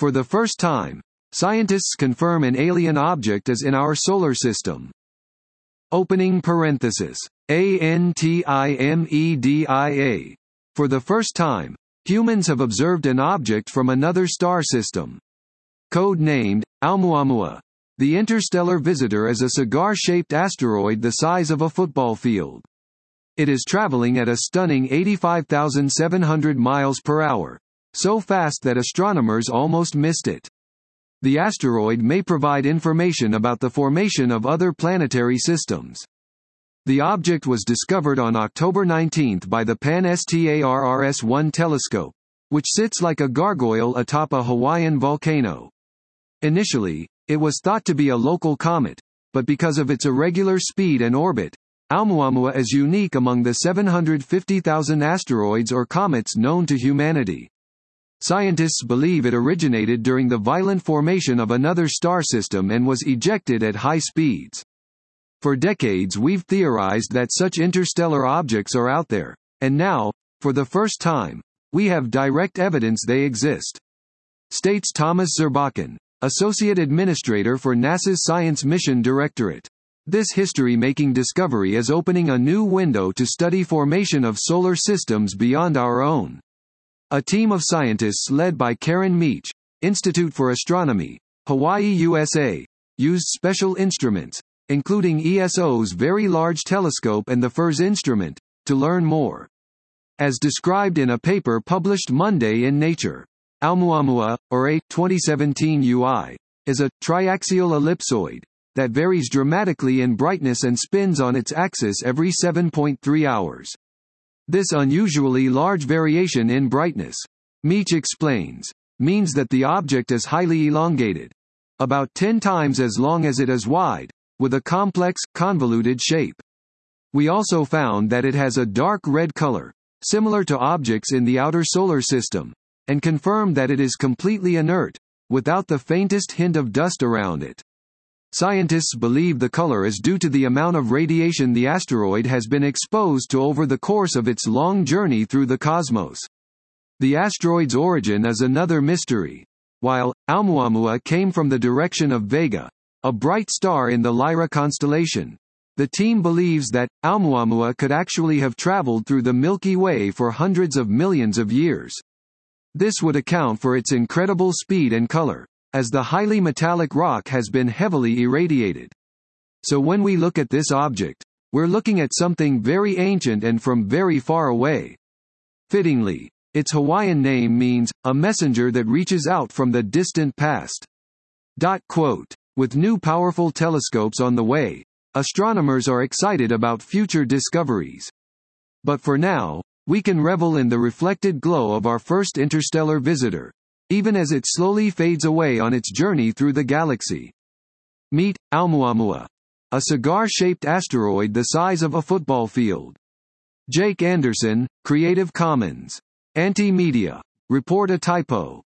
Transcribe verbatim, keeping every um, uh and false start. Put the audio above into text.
For the first time, scientists confirm an alien object is in our solar system. Opening parenthesis. ANTIMEDIA. For the first time, humans have observed an object from another star system. Code-named, Oumuamua. The interstellar visitor is a cigar-shaped asteroid the size of a football field. It is traveling at a stunning eighty-five thousand seven hundred miles per hour, so fast that astronomers almost missed it. The asteroid may provide information about the formation of other planetary systems. The object was discovered on October nineteenth by the Pan-STARRS one telescope, which sits like a gargoyle atop a Hawaiian volcano. Initially, it was thought to be a local comet, but because of its irregular speed and orbit, Oumuamua is unique among the seven hundred fifty thousand asteroids or comets known to humanity. Scientists believe it originated during the violent formation of another star system and was ejected at high speeds. For decades we've theorized that such interstellar objects are out there, and now, for the first time, we have direct evidence they exist. States Thomas Zurbuchen, Associate Administrator for NASA's Science Mission Directorate. This history-making discovery is opening a new window to study formation of solar systems beyond our own. A team of scientists led by Karen Meech, Institute for Astronomy, Hawaii, U S A, used special instruments, including E S O's Very Large Telescope and the FIRS instrument, to learn more. As described in a paper published Monday in Nature, Oumuamua, or A twenty seventeen U I, is a triaxial ellipsoid that varies dramatically in brightness and spins on its axis every seven point three hours. This unusually large variation in brightness, Meech explains, means that the object is highly elongated, about ten times as long as it is wide, with a complex, convoluted shape. We also found that it has a dark red color, similar to objects in the outer solar system, and confirmed that it is completely inert, without the faintest hint of dust around it. Scientists believe the color is due to the amount of radiation the asteroid has been exposed to over the course of its long journey through the cosmos. The asteroid's origin is another mystery. While Oumuamua came from the direction of Vega, a bright star in the Lyra constellation, the team believes that Oumuamua could actually have traveled through the Milky Way for hundreds of millions of years. This would account for its incredible speed and color, as the highly metallic rock has been heavily irradiated. So when we look at this object, we're looking at something very ancient and from very far away. Fittingly, its Hawaiian name means, a messenger that reaches out from the distant past. Quote, with new powerful telescopes on the way, astronomers are excited about future discoveries. But for now, we can revel in the reflected glow of our first interstellar visitor, even as it slowly fades away on its journey through the galaxy. Meet Oumuamua, a cigar-shaped asteroid the size of a football field. Jake Anderson, Creative Commons. Anti-Media. Report a typo.